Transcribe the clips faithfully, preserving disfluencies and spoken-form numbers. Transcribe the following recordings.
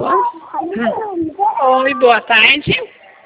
Oi, boa tarde.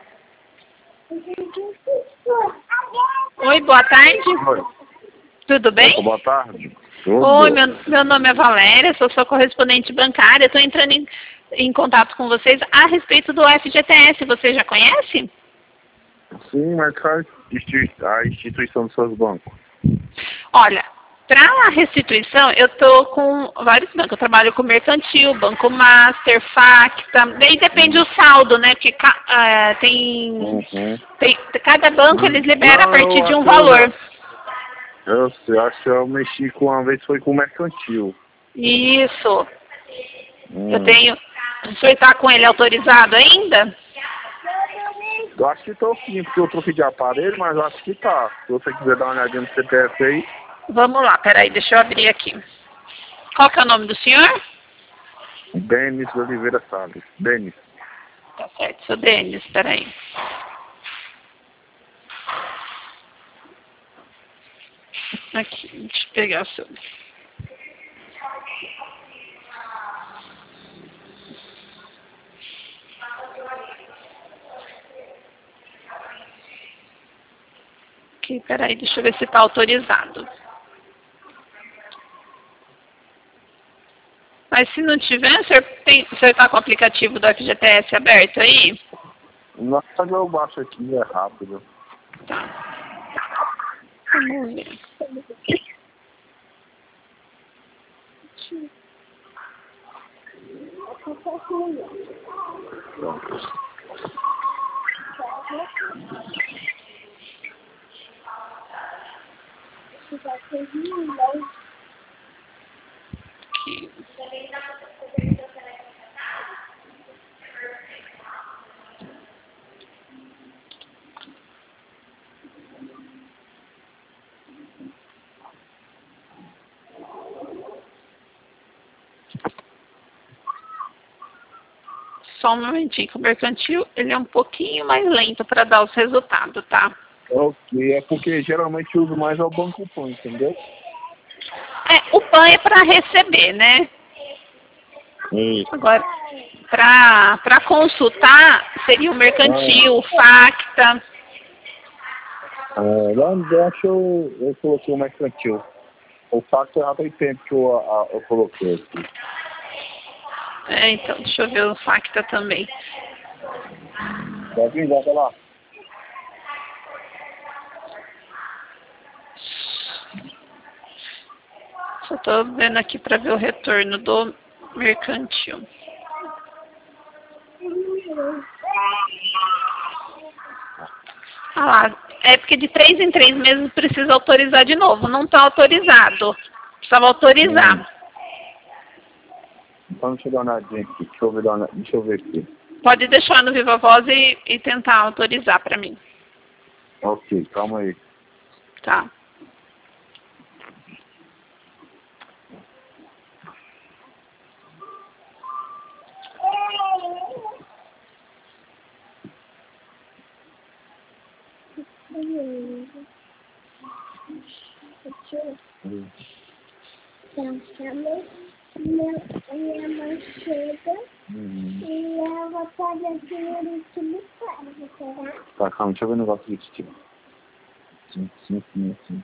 Oi, boa tarde. Oi. Tudo bem? Boa tarde. Tudo. Oi, meu, meu nome é Valéria, sou sua correspondente bancária. Estou entrando em, em contato com vocês a respeito do F G T S. Você já conhece? Sim, mas qual é a instituição dos seus bancos? Olha, para a restituição, eu estou com vários bancos. Eu trabalho com Mercantil, Banco Master, Facta. Daí depende do saldo, né? Porque uh, tem, Uhum. tem... Cada banco eles liberam Não, a partir eu de um acho valor. Eu, eu, eu acho que eu mexi com uma vez, foi com Mercantil. Isso. Hum. Eu tenho... O senhor está com ele autorizado ainda? Eu acho que estou sim, porque eu troquei de aparelho, mas eu acho que tá. Se você quiser dar uma olhadinha no C P F aí. Vamos lá, peraí, deixa eu abrir aqui. Qual que é o nome do senhor? Denis Oliveira Salles. Denis. Tá certo, seu Denis, peraí. Aqui, deixa eu pegar o seu. Aqui, peraí, deixa eu ver se está autorizado. Mas se não tiver, o senhor está com o aplicativo do F G T S aberto aí? Nossa, eu baixo aqui, é rápido. Tá. Vamos ver. Aqui. Só um momentinho, que o Mercantil ele é um pouquinho mais lento para dar os resultados, tá? Ok, é porque geralmente eu uso mais é o Banco Pan, entendeu? É, o P A N é para receber, né? Isso. Agora, para consultar, seria o Mercantil, o Facta. Ah, lá embaixo eu, eu coloquei o Mercantil. O fato já tem tempo que eu, a, eu coloquei aqui. É, então, deixa eu ver o Facta também. Tá vindo? Olha lá. Só estou vendo aqui para ver o retorno do Mercantil. Ah lá, é porque de três em três meses precisa autorizar de novo. Não está autorizado. Precisava autorizar. Hum. Então deixa eu dar uma olhadinha aqui. Deixa eu ver, dar uma, deixa eu ver aqui. Pode deixar no Viva Voz e, e tentar autorizar para mim. Ok, calma aí. Tá. Hum. Minha mãe chega Hum. e ela pode adquirir tudo para, será? Tá, calma, deixa eu ver o negócio aqui, tipo. Sim, sim, sim, sim.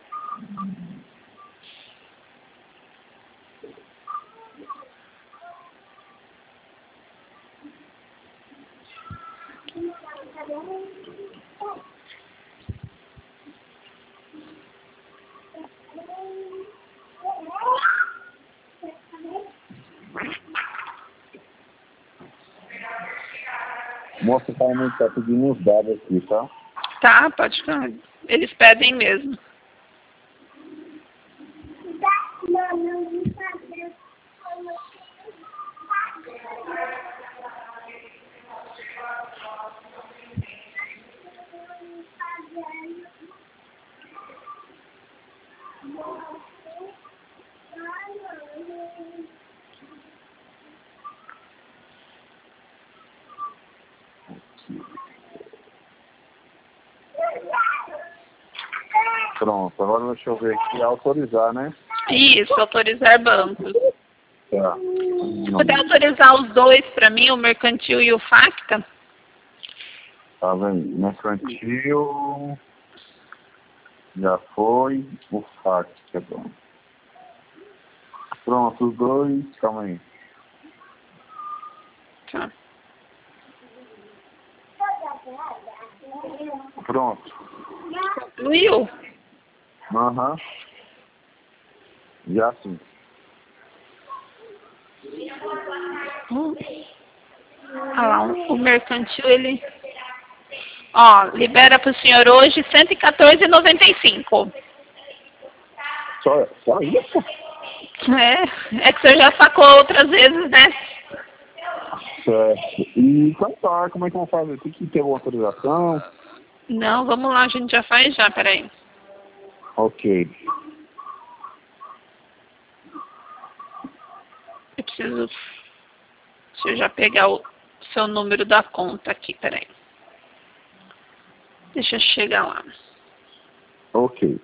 Moça, tá muito tá pedindo uns dados aqui, tá? Tá, pode ficar. Eles pedem mesmo. Não, não, não sabe. Pronto, agora deixa eu ver aqui, autorizar, né? Isso, autorizar bancos. Tá. Puder autorizar os dois para mim, o mercantil e o Facta? Tá vendo? Mercantil. Já foi. O fax, que é bom. Pronto, os dois. Calma aí. Tá. Pronto. Will? Aham. Já sim. Hum. Olha lá, o mercantil, ele... Ó, libera para o senhor hoje cento e quatorze reais e noventa e cinco centavos. Só, só isso? É, é que o senhor já sacou outras vezes, né? Certo. E então tá, como é que vamos fazer? Tem que ter uma autorização? Não, vamos lá, a gente já faz já, peraí. Ok. Eu preciso... Deixa eu já pegar o seu número da conta aqui, peraí. Deixa eu chegar lá. Ok.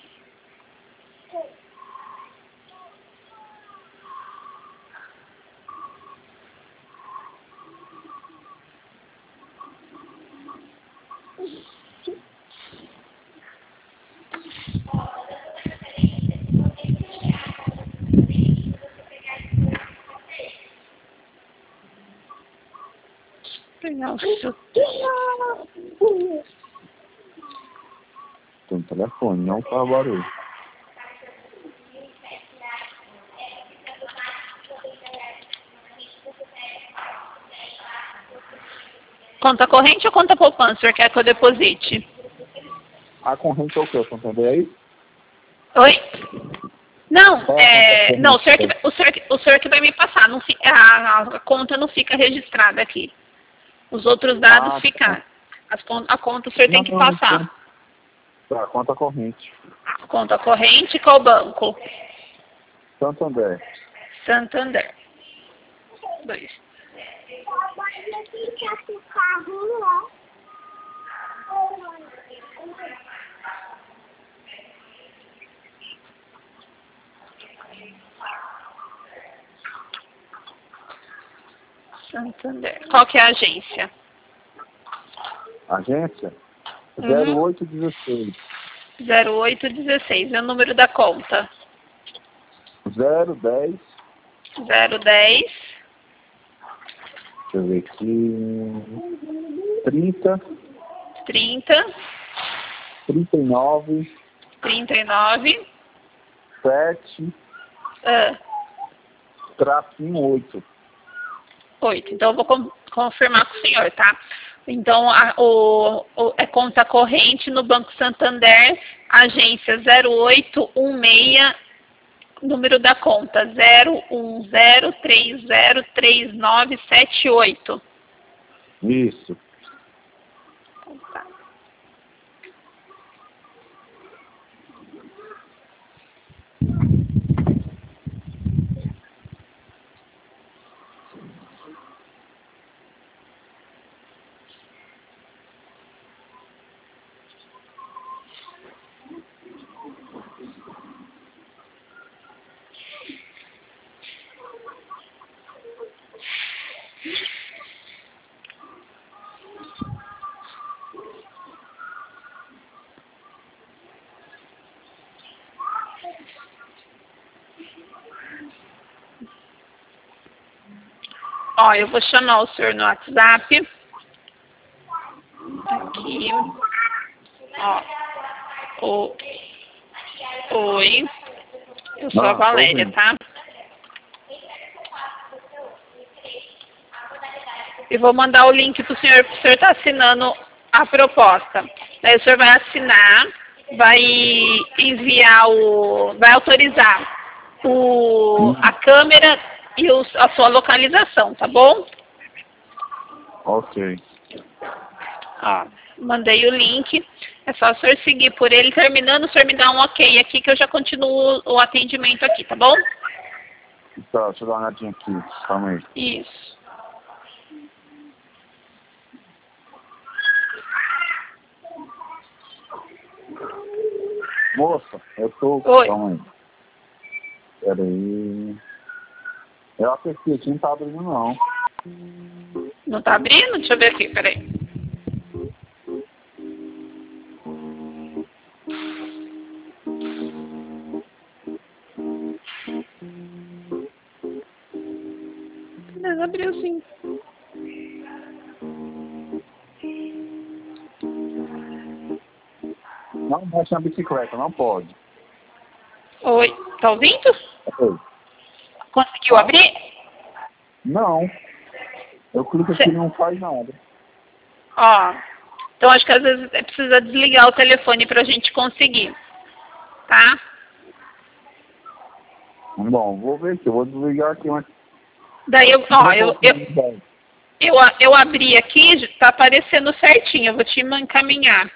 Pegar o seu... Tem um telefone, não faz barulho. Conta corrente ou conta poupança? O senhor quer que eu deposite? A corrente é o que? O Santander aí? Oi? Não, Qual a é... conta Não, o senhor, que, corrente? o, senhor, o senhor que vai me passar. Não fica, a, a conta não fica registrada aqui. Os outros dados Ah, ficam. tá. As, con- a conta o senhor tem que Não, não, passar. tá, conta corrente. Conta corrente, qual banco? Santander. Santander. Dois. Santander. Qual que é a agência? Agência? Uhum. zero oito um seis. zero oito um seis. É o número da conta. zero dez. zero dez. Deixa eu ver aqui. trinta. trinta. trinta e nove. trinta e nove. sete. Ah, Tracinho oito. oito. Então eu vou com- confirmar com o senhor, tá? Então, a, o, o, é conta corrente no Banco Santander, agência zero oito um seis, número da conta zero um zero três zero três nove sete oito. Isso. Então, tá. Ó, eu vou chamar o senhor no WhatsApp. Aqui. Ó. O, oi. Eu sou a Ah, tô Valéria, ouvindo. tá? E vou mandar o link pro senhor, pro senhor estar assinando a proposta. Daí o senhor vai assinar, vai enviar o... vai autorizar o, a câmera e os, a sua localização, tá bom? Ok. Ó, mandei o link. É só o senhor seguir por ele. Terminando, o senhor me dá um ok aqui que eu já continuo o atendimento aqui, tá bom? Tá, deixa eu dar uma olhadinha aqui. Calma aí. Isso. Moça, eu tô... Oi. Calma aí. Pera aí. Eu apertei aqui, não tá abrindo não. Não tá abrindo? Deixa eu ver aqui, peraí. Mas abriu sim. Não mexe na bicicleta, não pode. Oi, tá ouvindo? Oi. Conseguiu abrir? Não. Eu clico aqui e não faz nada. Ó, então acho que às vezes é precisa desligar o telefone pra gente conseguir, tá? Bom, vou ver aqui, eu vou desligar aqui, mas... Daí eu, ó, eu, eu, eu, eu abri aqui, tá aparecendo certinho, eu vou te encaminhar.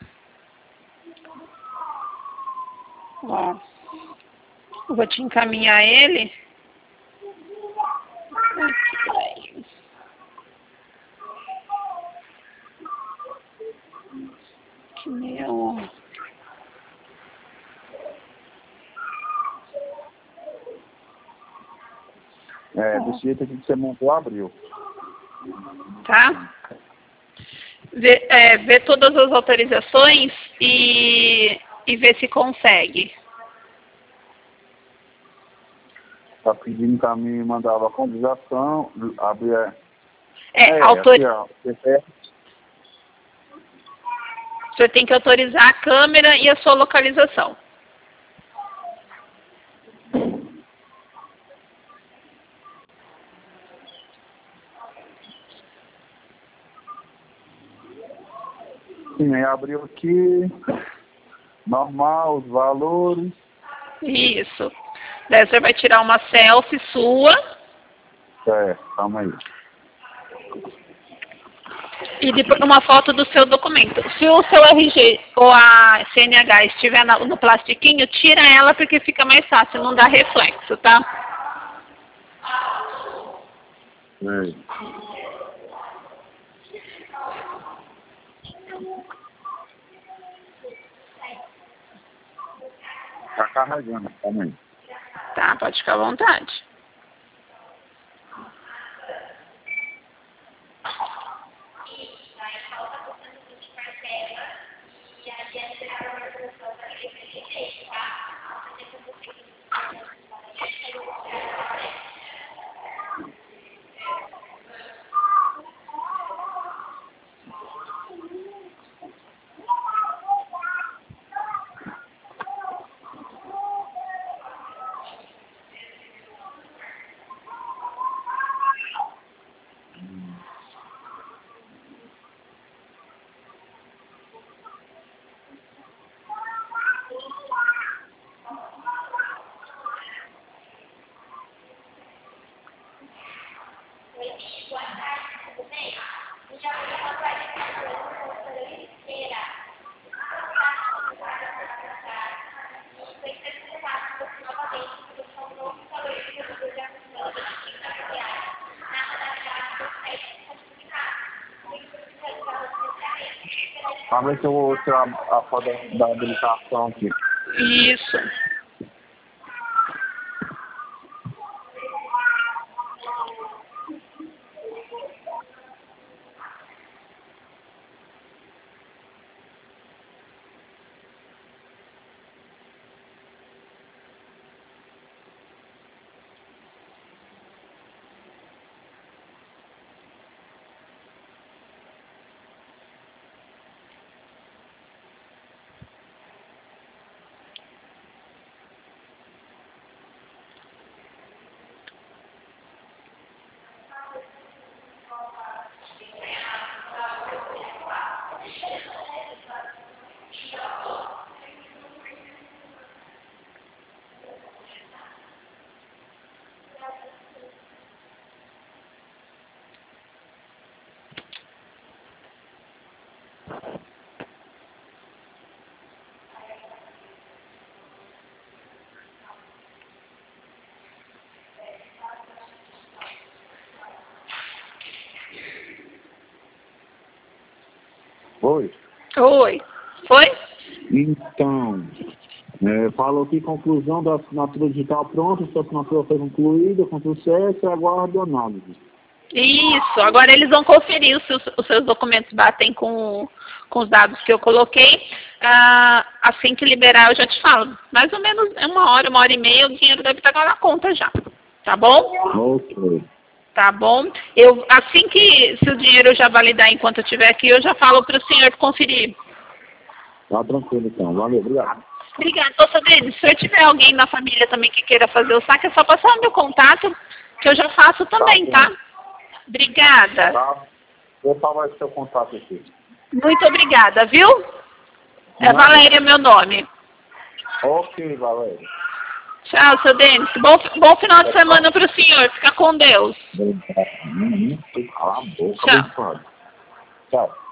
Ó, eu vou te encaminhar ele. Aqui, que meu... É, desse jeito aqui que você montou, abriu. Tá? Vê, é, vê todas as autorizações e, e vê se consegue. Tá pedindo pra mim mandar a localização, abrir... É, É, é autor... aqui, ó. É, O senhor tem que autorizar a câmera e a sua localização. sim, aí abriu aqui, normal, os valores. Isso. Daí o senhor vai tirar uma selfie sua É, calma aí. e depois uma foto do seu documento. Se o seu R G ou a C N H estiver na- no plastiquinho, tira ela porque fica mais fácil, não dá reflexo, tá? É. Tá carregando, calma aí. Tá, pode ficar à vontade. Vamos ver se eu vou tirar a foto da habilitação aqui. Isso. Oi? Oi. Foi? Então, É, falou que conclusão da assinatura digital pronta, sua assinatura foi concluída com sucesso e aguardo análise. Isso, agora eles vão conferir os seus, os seus documentos batem com, com os dados que eu coloquei. Ah, assim que liberar eu já te falo. Mais ou menos uma hora, uma hora e meia, o dinheiro deve estar na conta já. Tá bom? Ok. Tá bom? Eu, assim que, se o dinheiro já validar enquanto eu estiver aqui, eu já falo para o senhor conferir. Tá tranquilo então. Valeu, obrigado. Obrigada. Ô, Sabine, se eu tiver alguém na família também que queira fazer o saque, é só passar o meu contato, que eu já faço também, tá? tá? Obrigada. Tá. Vou salvar esse seu contato aqui. Muito obrigada, viu? É Valéria meu nome. Ok, Valéria. Tchau, seu Denis. Bom, bom final de semana para o senhor. Fica com Deus. Cala a boca, Tchau. abençoado. Tchau.